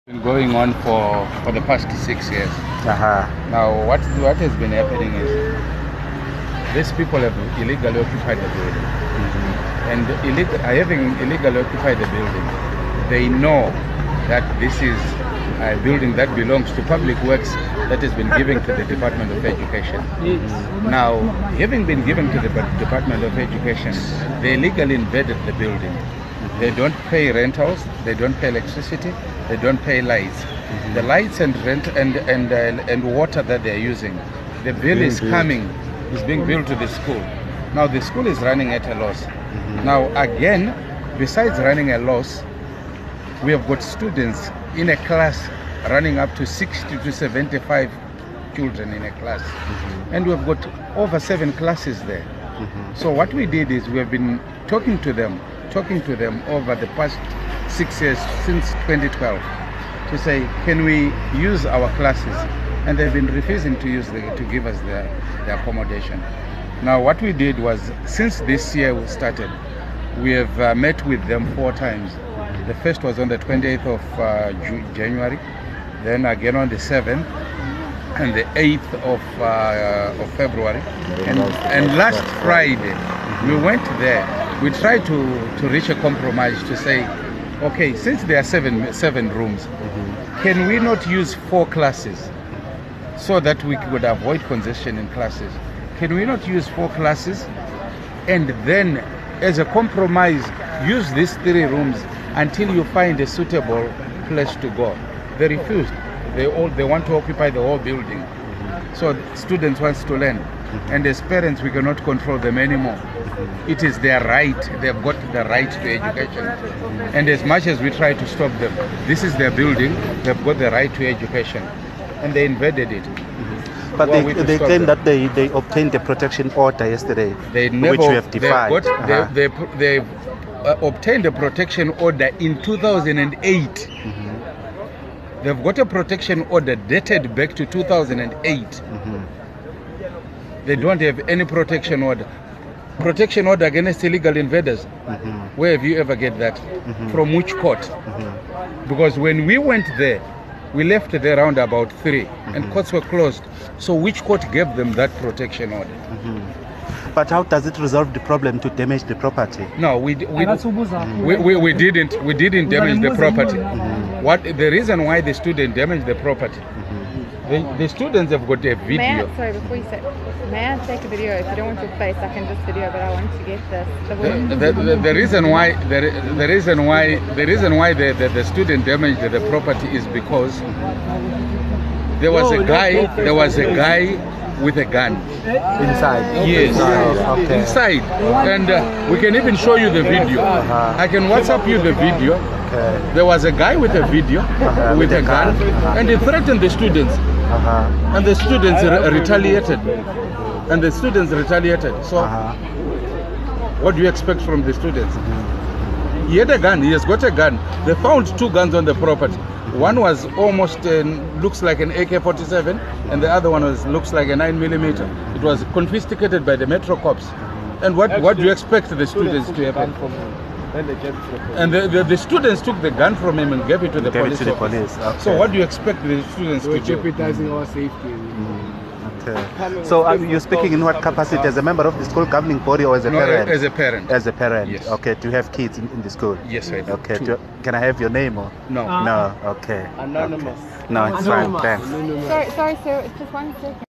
Been going on for the past 6 years. Now, what has been happening is these people have illegally occupied the building, and having illegally occupied the building, they know that this is a building that belongs to Public Works that has been given to the Department of Education. Now, having been given to the Department of Education, they illegally invaded the building. They don't pay rentals, they don't pay electricity, they don't pay lights. The lights and rent and water that they're using, the bill is being billed to the school. Now the school is running at a loss. Now again, besides running a loss, we have got students in a class running up to 60 to 75 children in a class. And we've got over 7 classes there. So what we did is we have been talking to them over the past 6 years, since 2012, to say, can we use our classes? And they've been refusing to give us the accommodation. Now what we did was, since this year we started, we have met with them 4 times. The first was on the 28th of January, then again on the 7th, and the 8th of February, and last Friday we went there. We tried to reach a compromise to say, okay, since there are seven rooms, can we not use 4 classes so that we could avoid congestion in classes? Can we not use 4 classes and then, as a compromise, use these 3 rooms until you find a suitable place to go? They refused. They want to occupy the whole building. So students want to learn, and as parents we cannot control them anymore. It is their right. They've got the right to education, and as much as we try to stop them, this is their building. They've got the right to education, and they invaded it. But they claim that they obtained a protection order yesterday, which we have defied. They obtained a protection order in 2008. They've got a protection order dated back to 2008. They don't have any protection order. Protection order against illegal invaders. Where have you ever get that? From which court? Because when we went there, we left there around about 3, and courts were closed. So which court gave them that protection order? But how does it resolve the problem to damage the property? No, we didn't damage the property. What the reason why the student damaged the property? The students have got a video. Sorry, before you say, may I take a video? If you don't want your face, I can just video, but I want to get this. The reason why the student damaged the property is because there was a guy with a gun inside. Yes, okay. Inside, and we can even show you the video. I can WhatsApp you the video. There was a guy with a video with a gun, and he threatened the students, and the students retaliated, So, what do you expect from the students? He had a gun. He has got a gun. They found 2 guns on the property. One was almost looks like an AK-47, and the other one looks like a 9mm. It was confiscated by the Metro Cops. And what do you expect the students to happen? And the students took the gun from him and gave it to the police. Okay. So what do you expect the students to do? Jeopardizing our safety. Okay. So you're speaking in what capacity? As a member of the school governing body or as a parent? As a parent. As a parent. Yes. Okay. Do you have kids in the school? Yes, I do. Okay. Can I have your name or? No. No. Okay. Anonymous. No, it's fine. Thanks. Sorry, sir. It's just 1 second.